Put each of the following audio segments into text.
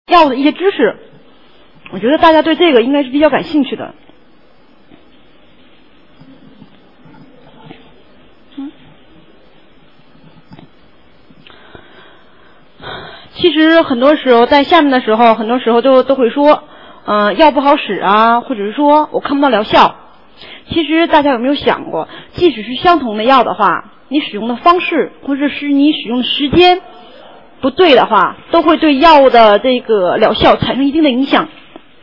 药物的一些知识，我觉得大家对这个应该是比较感兴趣的。其实很多时候在下面的时候，很多时候都会说，药不好使啊，或者是说我看不到疗效。其实大家有没有想过，即使是相同的药的话，你使用的方式或者是你使用的时间不对的话，都会对药物的这个疗效产生一定的影响。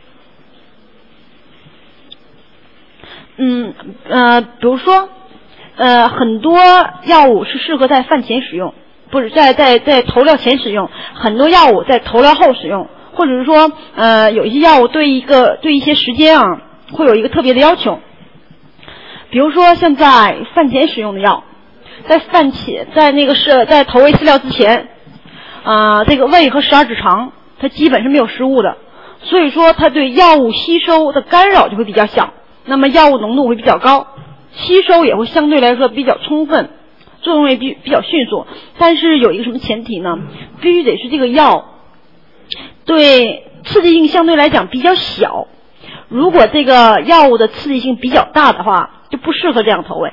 比如说，很多药物是适合在饭前使用，不是在投疗前使用，很多药物在投疗后使用，或者是说，有一些药物对一些时间啊，会有一个特别的要求。比如说，像在饭前使用的药，在投胃饲料之前，这个胃和十二指肠它基本是没有食物的，所以说它对药物吸收的干扰就会比较小，那么药物浓度会比较高，吸收也会相对来说比较充分，作用也比较迅速。但是有一个什么前提呢？必须得是这个药对刺激性相对来讲比较小，如果这个药物的刺激性比较大的话，就不适合这样投喂。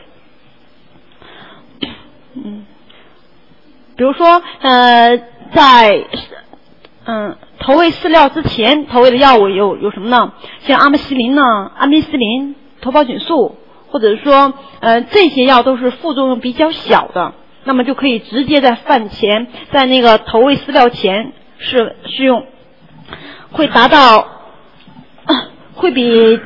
比如说在投喂饲料之前投喂的药物有什么呢？像阿莫西林呢、安必司林、头孢菌素，或者是说这些药都是副作用比较小的，那么就可以直接在饭前，在那个投喂饲料前试用，会达到会比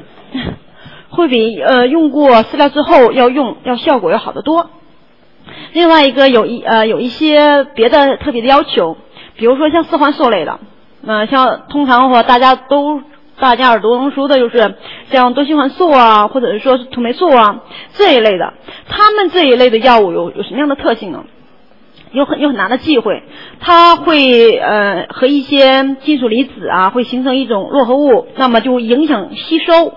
用过饲料之后要效果要好得多。另外一个有一些别的特别的要求，比如说像四环素类的，像通常和大家耳熟能熟的就是像多烯环素啊，或者是说是土霉素啊这一类的，它们这一类的药物有什么样的特性呢？有很大的忌讳，它会和一些金属离子啊会形成一种络合物，那么就影响吸收。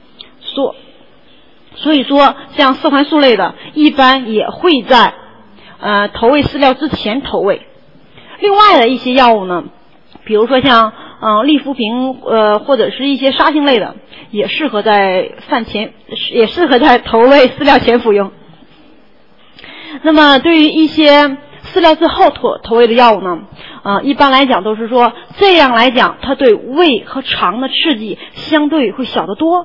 所以说像四环素类的一般也会在投喂饲料之前投喂。另外的一些药物呢，比如说像利福平或者是一些杀性类的，也适合在投喂饲料前服用。那么对于一些饲料之后投喂的药物呢，一般来讲都是说这样来讲，它对胃和肠的刺激相对会小得多。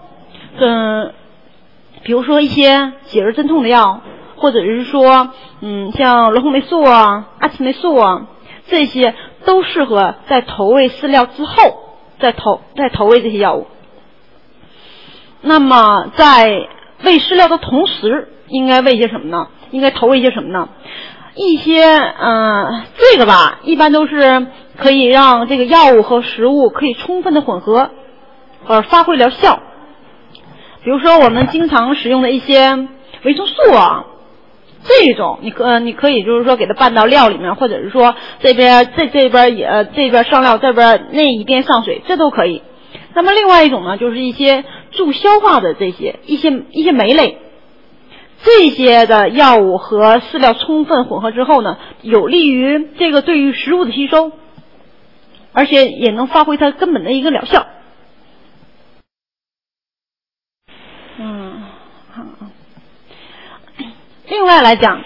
比如说一些解热镇痛的药，或者是说像罗红霉素啊、阿奇霉素啊，这些都适合在投喂饲料之后再投喂这些药物。那么在喂饲料的同时，应该喂些什么呢？应该投喂一些什么呢？一些这个吧，一般都是可以让这个药物和食物可以充分的混合，发挥疗效。比如说我们经常使用的一些维生素啊，这种你可以就是说给它拌到料里面，或者是说这边上料，这边那一边上水，这都可以。那么另外一种呢，就是一些助消化的一些酶类，这些的药物和饲料充分混合之后呢，有利于这个对于食物的吸收，而且也能发挥它根本的一个疗效。另外来讲，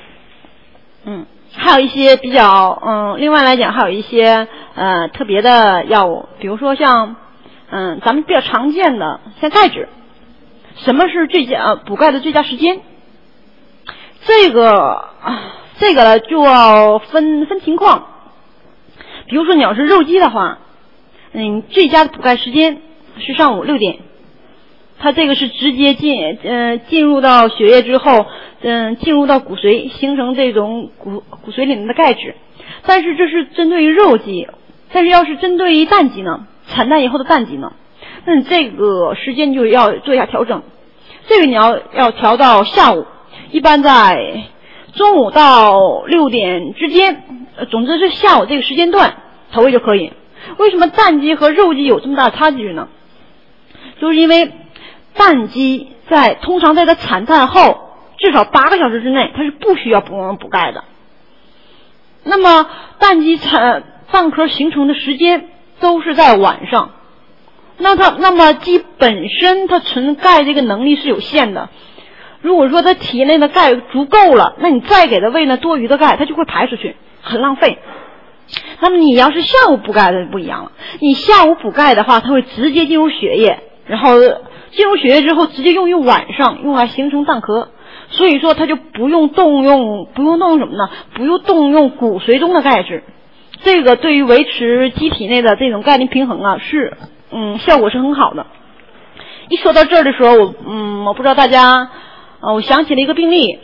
还有一些比较，另外来讲还有一些特别的药物，比如说像咱们比较常见的像钙质。什么是补钙的最佳时间？这个就要分情况。比如说你要是肉鸡的话，最佳的补钙时间是上午6点。它这个是直接进入到血液之后，进入到骨髓，形成这种骨髓里面的钙质。但是这是针对于肉鸡，但是要是针对于蛋鸡呢，产蛋以后的蛋鸡呢，那你这个时间就要做一下调整。这个你要调到下午，一般在中午到6点之间，总之是下午这个时间段投喂就可以。为什么蛋鸡和肉鸡有这么大的差距呢？就是因为蛋鸡通常在它产蛋后至少8个小时之内，它是不需要补钙的。那么蛋鸡蛋壳形成的时间都是在晚上。那么鸡本身它存钙这个能力是有限的，如果说它体内的钙足够了，那你再给它喂那多余的钙，它就会排出去，很浪费。那么你要是下午补钙的就不一样了，你下午补钙的话，它会直接进入血液，然后进入血液之后直接用于晚上用来形成蛋壳，所以说它就不用动用什么呢？不用动用骨髓中的钙质。这个对于维持机体内的这种钙磷平衡啊，效果是很好的。一说到这儿的时候，我不知道大家，我想起了一个病例，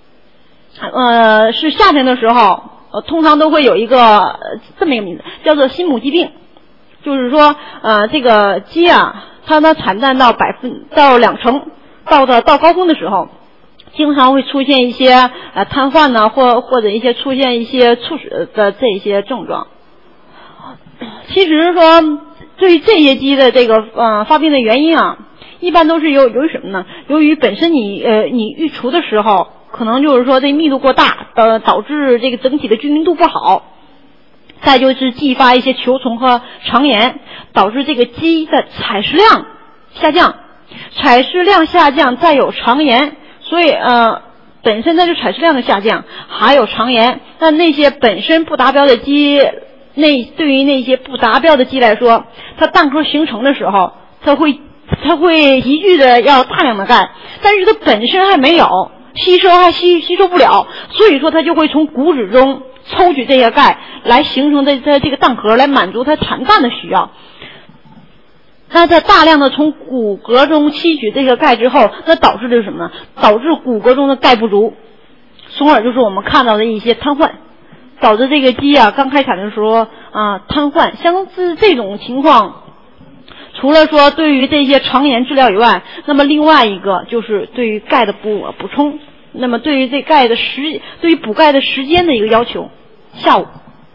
是夏天的时候，通常都会有一个这么一个名字，叫做心母疾病，就是说，这个鸡啊，它的产蛋到20%，到高峰的时候，经常会出现一些瘫痪呢，或者出现一些猝死的这些症状。其实说对于这些鸡的这个发病的原因啊，一般都是由于什么呢？由于本身你育雏的时候，可能就是说这密度过大，导致这个整体的均匀度不好。再就是继发一些球虫和肠炎，导致这个鸡的采食量下降，再有肠炎，所以本身它就采食量的下降，还有肠炎。但那些本身不达标的鸡，对于那些不达标的鸡来说，它蛋壳形成的时候，它会急剧的要大量的钙，但是它本身还没有吸收不了，所以说它就会从骨质中抽取这些钙来形成它这个蛋壳，来满足它产蛋的需要。那它大量的从骨骼中吸取这个钙之后，那导致的是什么呢？导致骨骼中的钙不足，从而就是我们看到的一些瘫痪，导致这个鸡啊刚开产的时候瘫痪。像这种情况，除了说对于这些肠炎治疗以外，那么另外一个就是对于钙的补充。那么对于对于补钙的时间的一个要求，下午。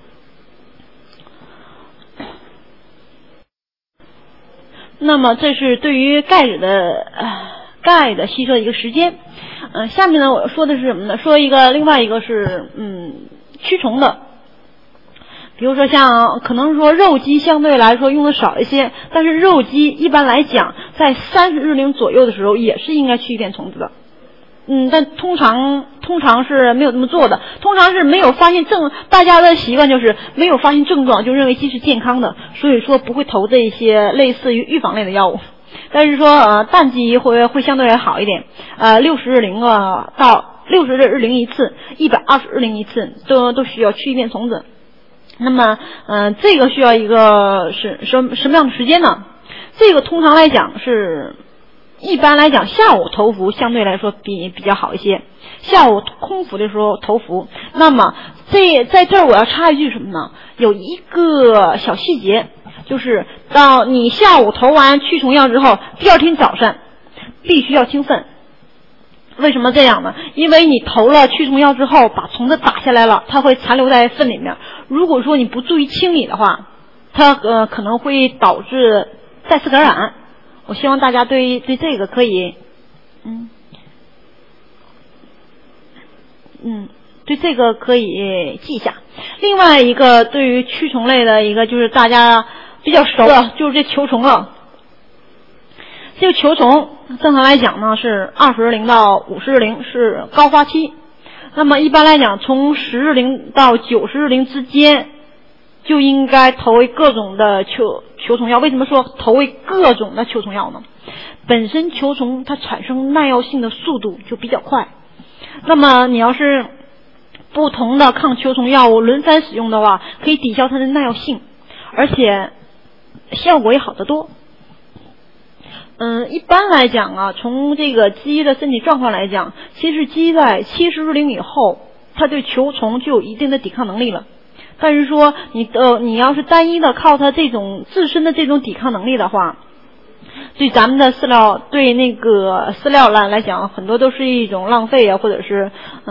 那么这是对于钙的吸收的一个时间。下面呢我说的是什么呢？说另外一个是驱虫的。比如说像可能说肉鸡相对来说用的少一些，但是肉鸡一般来讲在30日龄左右的时候也是应该去一遍虫子的。但通常是没有这么做的，通常是没有发现大家的习惯就是没有发现症状就认为鸡是健康的，所以说不会投这一些类似于预防类的药物。但是说蛋鸡会相对好一点，60日龄到60日龄一次，120日龄一次都需要去一遍虫子。那么这个需要一个是什么样的时间呢？这个通常来讲一般来讲下午投服相对来说比较好一些，下午空腹的时候投服。那么在这儿我要插一句什么呢？有一个小细节，就是到你下午投完驱虫药之后，第二天早上必须要清粪。为什么这样呢？因为你投了驱虫药之后把虫子打下来了，它会残留在粪里面，如果说你不注意清理的话，它可能会导致再次感染。我希望大家对这个可以对这个可以记一下。另外一个对于驱虫类的一个就是大家比较熟的就是这球虫了。这个球虫正常来讲呢是20日龄到50日龄是高发期，那么一般来讲从10日龄到90日龄之间就应该投喂各种的球虫药。为什么说投喂各种的球虫药呢？本身球虫它产生耐药性的速度就比较快，那么你要是不同的抗球虫药物轮番使用的话，可以抵消它的耐药性，而且效果也好得多。一般来讲啊，从这个鸡的身体状况来讲，其实鸡在70日龄以后，它对球虫就有一定的抵抗能力了。但是说你要是单一的靠它这种自身的这种抵抗能力的话，对咱们的饲料对那个饲料来讲，很多都是一种浪费啊，或者是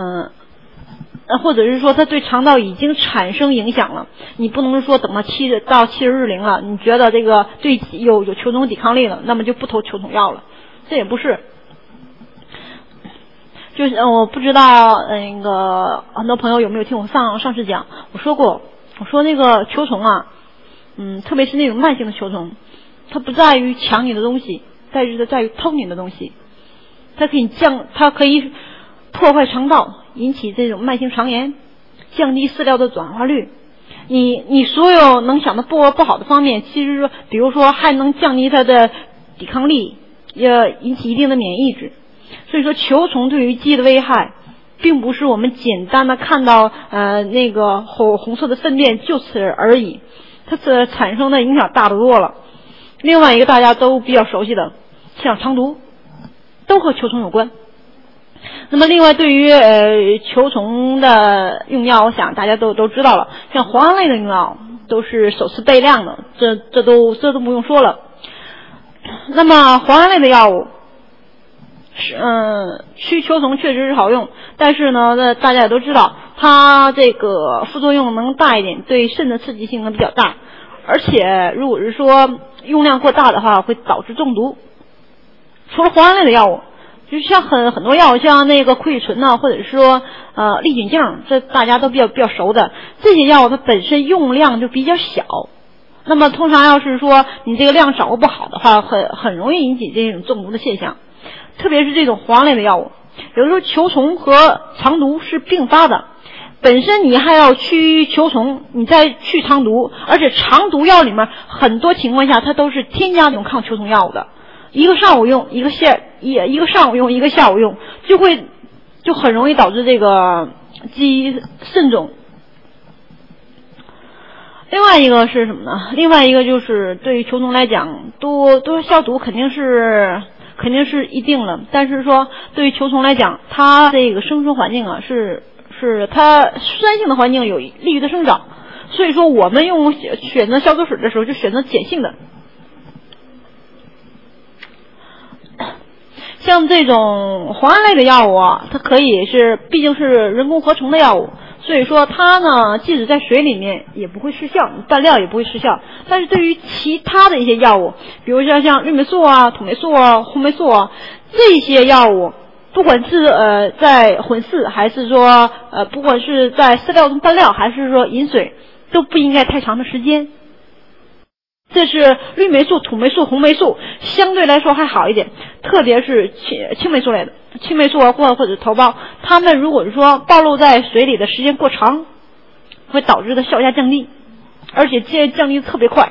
说它对肠道已经产生影响了。你不能说等到70日龄了，你觉得这个对有球虫抵抗力了，那么就不投球虫药了，这也不是。就是我不知道那个很多朋友有没有听我上次讲，我说那个球虫啊， 特别是那种慢性的球虫，它不在于抢你的东西，但是它在于偷你的东西。它可以破坏肠道，引起这种慢性肠炎，降低饲料的转化率。你所有能想的不好的方面，其实说，比如说还能降低它的抵抗力，也引起一定的免疫值。所以说，球虫对于鸡的危害，并不是我们简单的看到那个红色的粪便就此而已，它产生的影响大得多了。另外一个大家都比较熟悉的，像肠毒，都和球虫有关。那么另外对于球虫的用药，我想大家都知道了，像磺胺类的用药都是首次备量的，这都不用说了。那么磺胺类的药物驱球虫确实是好用，但是呢大家也都知道，它这个副作用能大一点，对肾的刺激性呢比较大，而且如果是说用量过大的话，会导致中毒。除了磺胺类的药物，就是像很多药物，像那个溃醇呢，或者是说利菌净，这大家都比较熟的，这些药物它本身用量就比较小。那么通常要是说你这个量掌握不好的话，很容易引起这种中毒的现象。特别是这种磺胺类的药物，有的时候球虫和肠毒是并发的，本身你还要驱球虫，你再去肠毒，而且肠毒药里面很多情况下它都是添加这种抗球虫药物的，一个上午用，一个上午用，一个下午用，就很容易导致这个鸡肾肿。另外一个是什么呢？另外一个就是对于球虫来讲，多消毒肯定是一定了，但是说对于球虫来讲，它这个生存环境啊是它酸性的环境有利于它生长，所以说我们选择消毒水的时候就选择碱性的。像这种磺胺类的药物啊，它毕竟是人工合成的药物，所以说它呢，即使在水里面也不会失效，拌料也不会失效。但是对于其他的一些药物，比如像氯霉素啊、土霉素啊、红霉素啊这些药物，不管是在混饲，还是说不管是在饲料中拌料，还是说饮水，都不应该太长的时间。这是氯霉素、土霉素、红霉素相对来说还好一点，特别是青霉素类的，青霉素啊或者头孢，它们如果是说暴露在水里的时间过长，会导致的效价降低，而且降低的特别快。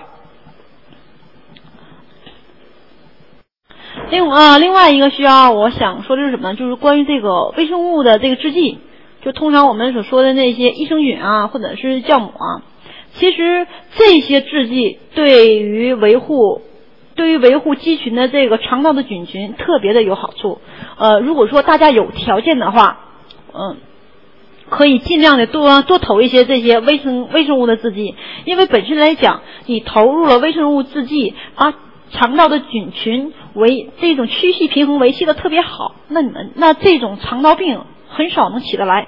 另外一个需要我想说的是什么呢？就是关于这个微生物的这个制剂，就通常我们所说的那些益生菌啊，或者是酵母啊。其实这些制剂对于维护鸡群的这个肠道的菌群特别的有好处。如果说大家有条件的话，可以尽量的多投一些这些微生物的制剂，因为本身来讲，你投入了微生物制剂，把肠道的菌群这种区系平衡维系的特别好，那这种肠道病很少能起得来。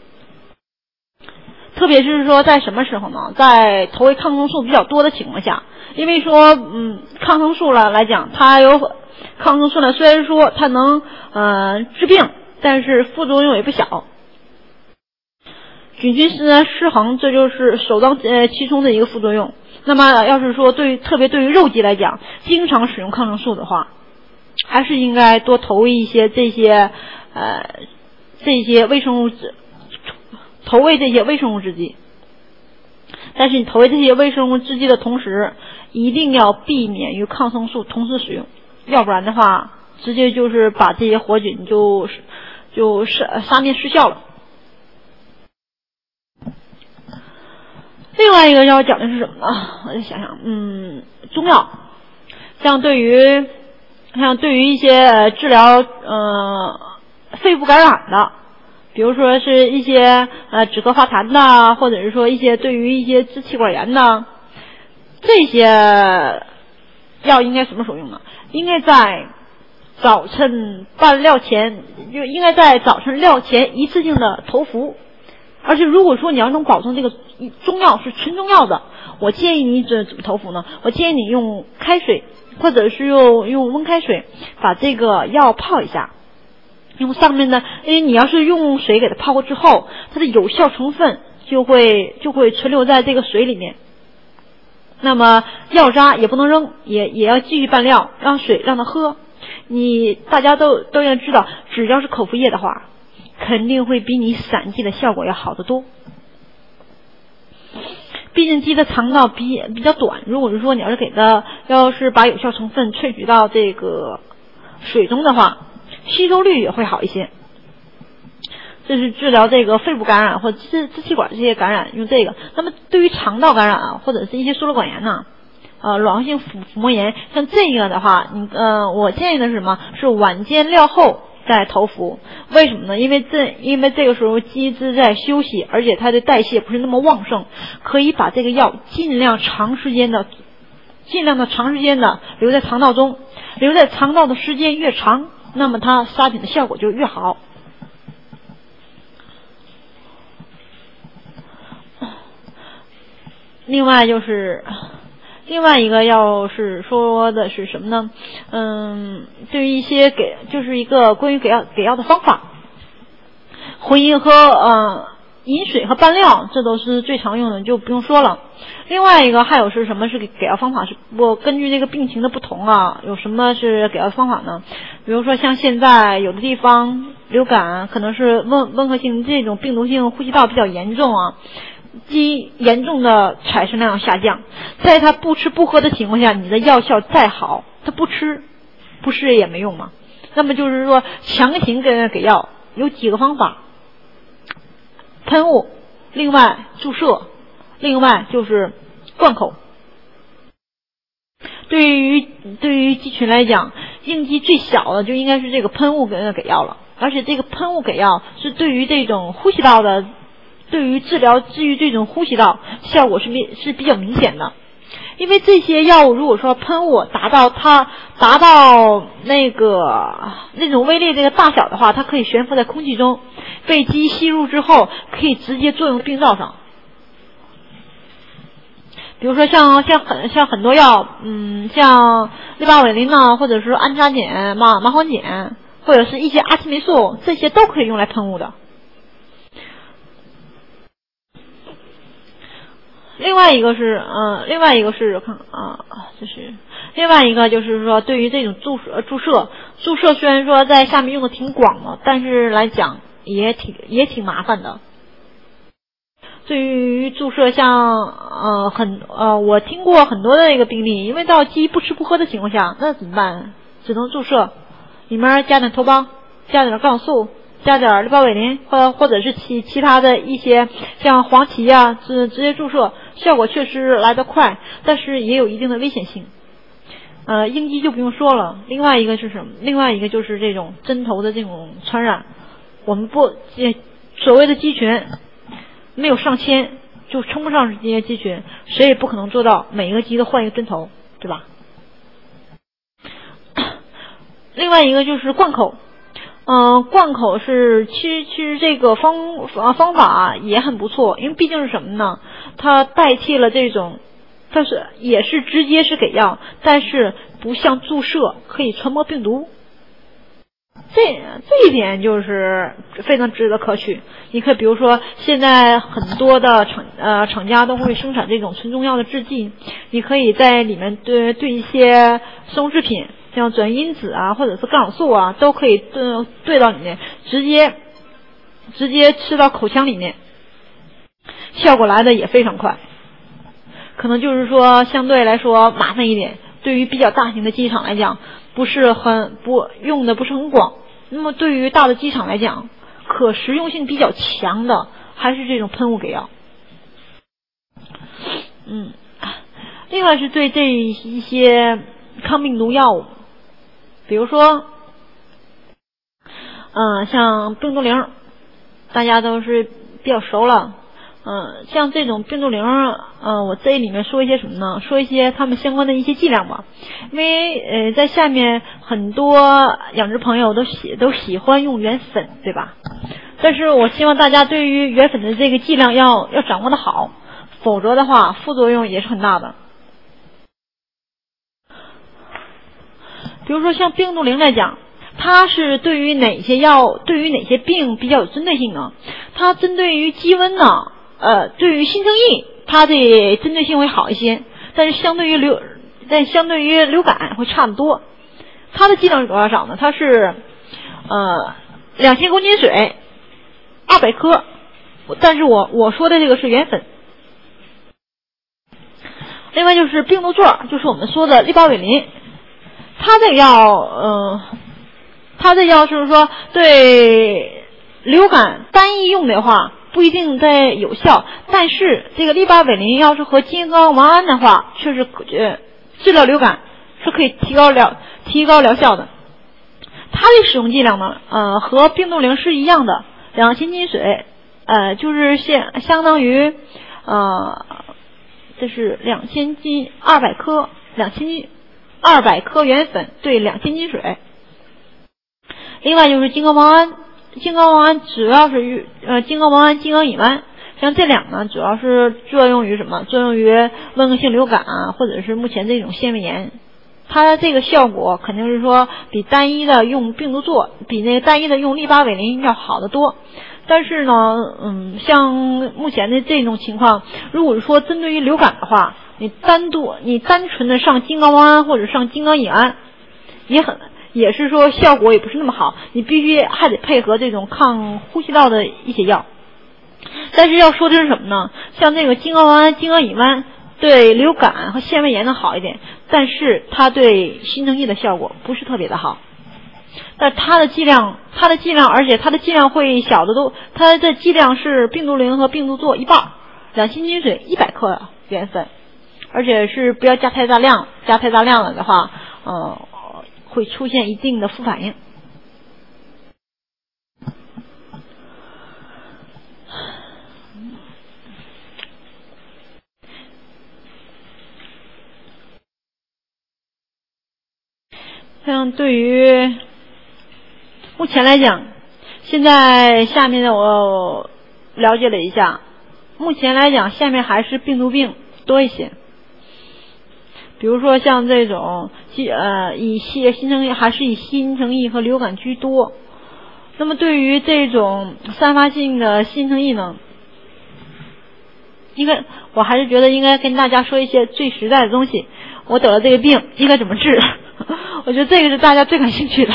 特别是说在什么时候呢？在投喂抗生素比较多的情况下，因为说抗生素来讲，抗生素呢，虽然说它能治病，但是副作用也不小。菌群失衡，这就是首当其冲的一个副作用。那么要是说特别对于肉鸡来讲，经常使用抗生素的话，还是应该多投喂一些这些微生物投喂这些微生物制剂。但是你投喂这些微生物制剂的同时，一定要避免与抗生素同时使用，要不然的话直接就是把这些活菌就杀灭失效了。另外一个要讲的是什么呢？我就想想，中药，像对于一些治疗肺部感染的，比如说是一些止咳化痰的，或者是说一些对于一些支气管炎的，这些药应该什么时候用呢？应该在早晨拌料前，就应该在早晨料前一次性的投服。而且如果说你要能保证这个中药是纯中药的，我建议你怎么投服呢？我建议你用开水，或者是用温开水把这个药泡一下，用上面的，因为你要是用水给它泡过之后，它的有效成分就会存留在这个水里面。 那么药渣也不能扔，也要继续拌料，让水让它喝。大家都要知道，只要是口服液的话，肯定会比你散剂的效果要好得多。毕竟鸡的肠道比较短，如果是说你要是把有效成分萃取到这个水中的话，吸收率也会好一些。这是治疗这个肺部感染或者支气管这些感染用这个。那么对于肠道感染啊，或者是一些输卵管炎呐，软化性腹膜炎，像这个的话，我建议的是什么？是晚间料后再投服。为什么呢？因为这个时候鸡只在休息，而且它的代谢不是那么旺盛，可以把这个药尽量长时间的留在肠道中，留在肠道的时间越长，那么它杀菌的效果就越好。另外一个要是说的是什么呢？对于一些就是一个关于给药的方法，混音和饮水和拌料，这都是最常用的，就不用说了。另外一个还有是什么是给药方法？是我根据这个病情的不同啊，有什么是给药方法呢？比如说像现在有的地方流感可能是温和性这种病毒性呼吸道比较严重啊。鸡严重的产生量下降，在它不吃不喝的情况下，你的药效再好，它不吃不试也没用嘛。那么就是说强行给药有几个方法：喷雾，另外注射，另外就是灌口。对于鸡群来讲，应激最小的就应该是这个喷雾给药了，而且这个喷雾给药是对于这种呼吸道的。对于治愈这种呼吸道效果是比较明显的。因为这些药物如果说喷雾达到那种微粒这个大小的话，它可以悬浮在空气中，被鸡吸入之后可以直接作用病灶上。比如说像很多药，像利巴韦林呐，或者是安扎碱、麻黄碱，或者是一些阿奇霉素，这些都可以用来喷雾的。另外一个就是说，对于这种注射虽然说在下面用的挺广的，但是来讲也挺麻烦的。对于注射，我听过很多的一个病例，因为到鸡不吃不喝的情况下，那怎么办？只能注射，里面加点头孢，加点抗素。加点利巴韦林或者是其他的一些像黄芪啊，直接注射，效果确实来得快，但是也有一定的危险性。应激就不用说了。另外一个是什么？另外一个就是这种针头的这种传染。我们所谓的鸡群没有上千，就称不上是这些鸡群，谁也不可能做到每一个鸡都换一个针头，对吧？另外一个就是灌口。灌口是其实这个方法也很不错，因为毕竟是什么呢？它代替了这种，也是直接是给药，但是不像注射可以传播病毒。这一点就是非常值得可取。你可以比如说，现在很多的厂家都会生产这种纯中药的制剂，你可以在里面对一些生物制品。像转因子啊，或者是抗素啊，都可以兑到里面，直接吃到口腔里面，效果来的也非常快。可能就是说相对来说麻烦一点，对于比较大型的鸡场来讲，用的不是很广。那么对于大的鸡场来讲，可食用性比较强的还是这种喷雾给药。另外是对这一些抗病毒药物。比如说，像病毒灵，大家都是比较熟了。像这种病毒灵，我这里面说一些什么呢？说一些它们相关的一些剂量吧。因为在下面很多养殖朋友都喜欢用原粉，对吧？但是我希望大家对于原粉的这个剂量要掌握的好，否则的话副作用也是很大的。比如说像病毒灵来讲，它是对于哪些病比较有针对性呢？它针对于鸡瘟呢，对于新生疫，它的针对性会好一些。 但是相对于流感会差得多。它的剂量是多少呢？它是2000公斤水200克，但是我说的这个是原粉。另外就是病毒唑，就是我们说的利巴韦林，它这药就是说对流感单一用的话不一定在有效，但是这个利巴韦林要是和金刚王胺的话，确实治疗流感是可以提高疗效的。它的使用剂量呢，和病毒灵是一样的，2000斤水，就是相当于这是2000斤200克，2000斤200克原粉对2000斤水。另外就是金刚王胺主要是金刚王胺、金刚乙烷，像这两个主要是作用于什么？作用于温和性流感啊，或者是目前这种腺胃炎。它这个效果肯定是说比单一的用病毒唑，比那个单一的用利巴韦林要好得多。但是呢，像目前的这种情况，如果说针对于流感的话，你单纯的上金刚王胺或者上金刚乙胺，也是说效果也不是那么好，你必须还得配合这种抗呼吸道的一些药。但是要说的是什么呢？像那个金刚王胺、金刚乙胺对流感和腺胃炎的好一点，但是它对新生疫的效果不是特别的好。但它的剂量，而且它的剂量会小得多，它的剂量是病毒灵和病毒唑一半，2000斤水100克原粉，而且是不要加太大量，加太大量了的话，会出现一定的副反应。像对于目前来讲，现在下面呢我了解了一下，目前来讲下面还是病毒病多一些。比如说像这种以新生疫还是以新生疫和流感居多。那么对于这种散发性的新生疫呢，我还是觉得应该跟大家说一些最实在的东西。我得了这个病应该怎么治？我觉得这个是大家最感兴趣的。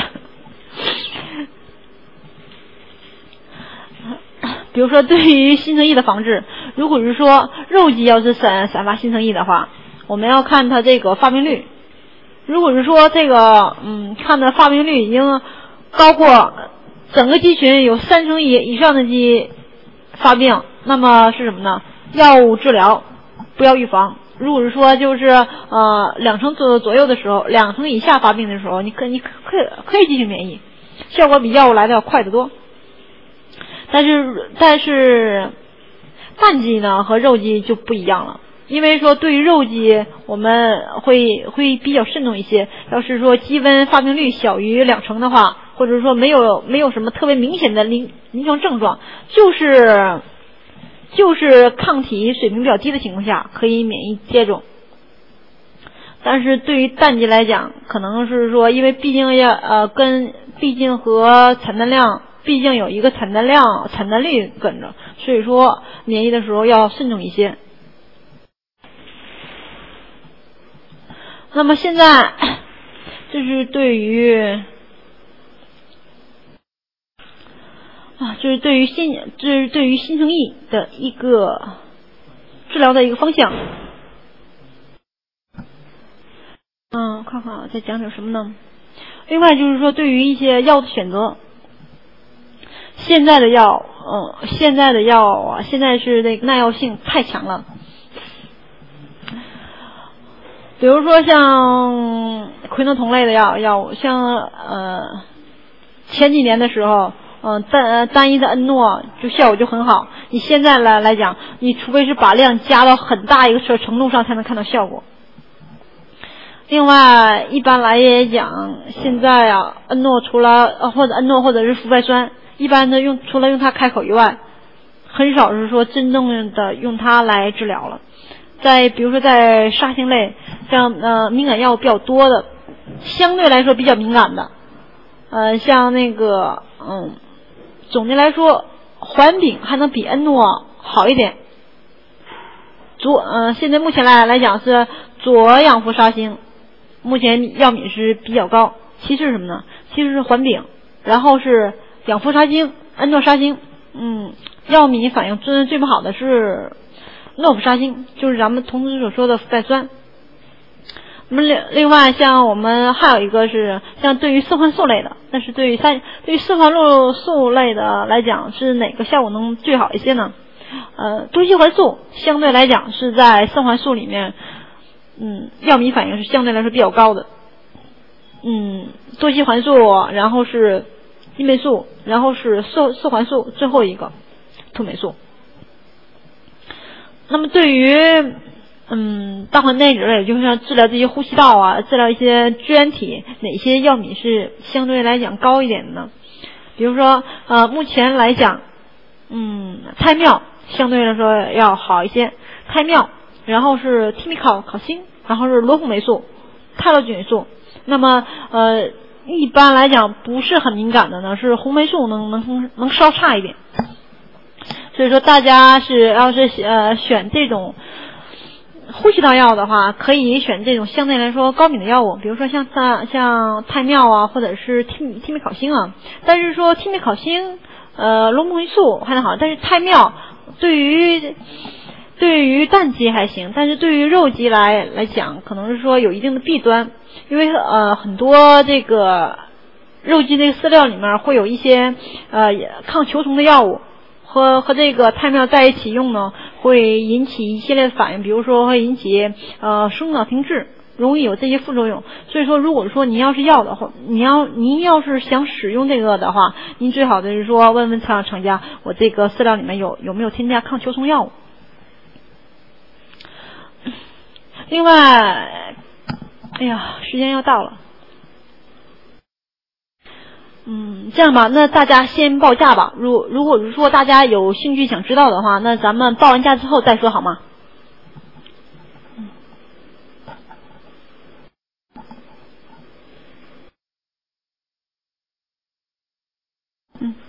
比如说对于新生疫的防治，如果是说肉鸡要是散发新生疫的话，我们要看它这个发病率。如果是说这个看的发病率已经高过整个鸡群有30%以上的鸡发病，那么是什么呢？药物治疗，不要预防。如果是说就是2%左右的时候，2%以下发病的时候，你可以进行免疫，效果比药物来的要快得多。但是蛋鸡呢和肉鸡就不一样了，因为说对于肉鸡我们会比较慎重一些。要是说鸡瘟发病率小于2%的话，或者说没有什么特别明显的临床症状，就是抗体水平比较低的情况下可以免疫接种。但是对于蛋鸡来讲，可能是说因为毕竟和产蛋量毕竟有一个产蛋率跟着，所以说免疫的时候要慎重一些。那么现在这是对于新生疫的一个治疗的一个方向。看看再讲点什么呢？另外就是说对于一些药的选择，现在的药现在是那个耐药性太强了。比如说像喹诺酮类的药物，像前几年的时候单一的恩诺就效果就很好。你现在来讲，你除非是把量加到很大一个程度上才能看到效果。另外一般来也讲，现在恩诺除了或者是氟哌酸，一般的除了用它开口以外，很少是说真正的用它来治疗了。比如说在杀星类，像敏感药比较多的，相对来说比较敏感的，像那个总的来说环丙还能比恩诺好一点。现在目前来讲是左氧氟沙星，目前药敏是比较高，其次是什么呢？其次是环丙，然后是氧氟沙星、恩诺沙星。药敏反应最不好的是诺氟沙星，就是咱们同时所说的氟哌酸。那么另外像我们还有一个是像对于四环素类的，但是对于四环素类的来讲，是哪个效果能最好一些呢？多烯环素相对来讲是在四环素里面，药敏反应是相对来说比较高的。多烯环素，然后是伊霉素，然后是四环素，最后一个吐霉素。那么对于大环内酯类，就是像治疗这些呼吸道啊，治疗一些支原体，哪些药敏是相对来讲高一点的呢？比如说目前来讲，泰妙相对来说要好一些，泰妙，然后是替米考辛，然后是罗红霉素、泰洛菌素。那么一般来讲不是很敏感的呢，是红霉素能稍差一点。所以说大家要是选这种呼吸道药的话，可以选这种相对来说高敏的药物，比如说像泰妙啊，或者是替米考辛啊。但是说替米考辛罗红霉素还能好，但是泰妙对于氮基还行，但是对于肉基来讲，可能是说有一定的弊端，因为很多这个肉基这个饲料里面会有一些抗球虫的药物，和这个泰妙在一起用呢，会引起一系列的反应，比如说会引起生长停滞，容易有这些副作用。所以说如果说您要是要的话，您要是想使用这个的话，您最好的是说问问厂家，我这个饲料里面有没有添加抗球虫药物。另外，哎呀，时间要到了。这样吧，那大家先报价吧。如果说大家有兴趣想知道的话，那咱们报完价之后再说好吗？